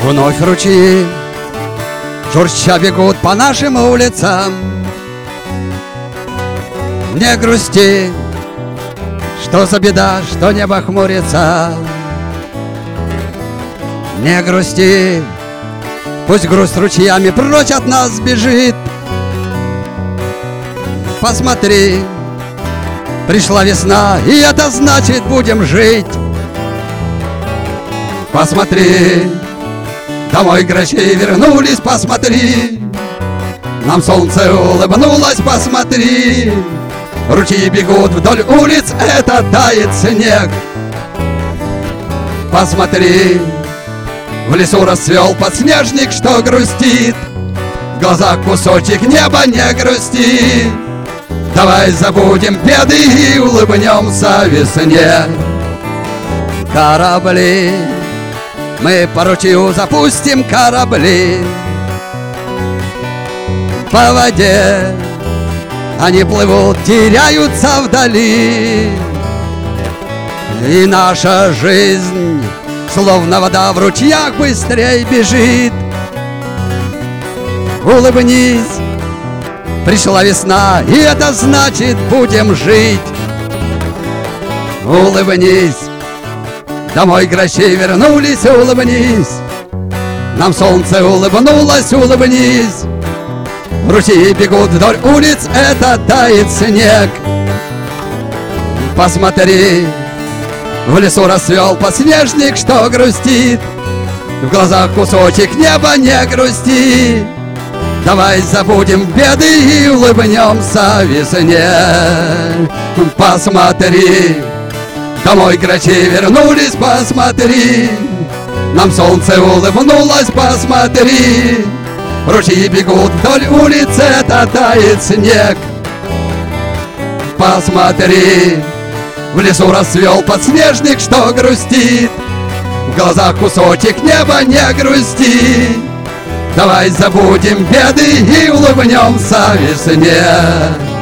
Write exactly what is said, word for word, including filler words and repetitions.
Вновь ручьи журча бегут по нашим улицам. Не грусти, что за беда, что небо хмурится. Не грусти, пусть грусть ручьями прочь от нас бежит. Посмотри, пришла весна, и это значит, будем жить. Посмотри, домой грачи вернулись, посмотри. Нам солнце улыбнулось, посмотри. Ручьи бегут вдоль улиц, это тает снег. Посмотри, в лесу расцвел подснежник, что грустит. В глазах кусочек неба, не грусти. Давай забудем беды и улыбнемся весне. Корабли, мы по ручью запустим корабли. По воде они плывут, теряются вдали. И наша жизнь, словно вода в ручьях, быстрей бежит. Улыбнись, пришла весна, и это значит, будем жить. Улыбнись, домой грачи вернулись, улыбнись. Нам солнце улыбнулось, улыбнись. Ручьи бегут вдоль улиц, это тает снег. Посмотри, в лесу расцвел подснежник, что грустит. В глазах кусочек неба, не грусти. Давай забудем беды и улыбнемся весне. Посмотри, домой грачи вернулись, посмотри. Нам солнце улыбнулось, посмотри. Ручьи бегут вдоль улиц, это тает снег. Посмотри, в лесу расцвел подснежник, что грустит. В глазах кусочек неба, не грусти. Давай забудем беды и улыбнемся весне.